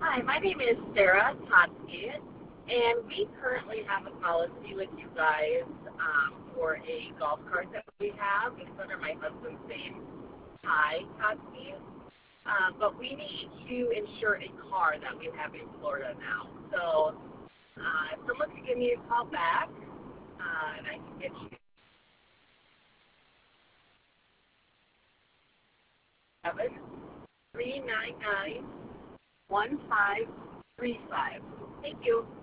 Hi, my name is Sarah Totsky, and we currently have a policy with you guys for a golf cart that we have. It's under my husband's name, Ty Totsky. But we need to insure a car that we have in Florida now. So if someone could give me a call back, and I can get you 7399 1535. Thank you.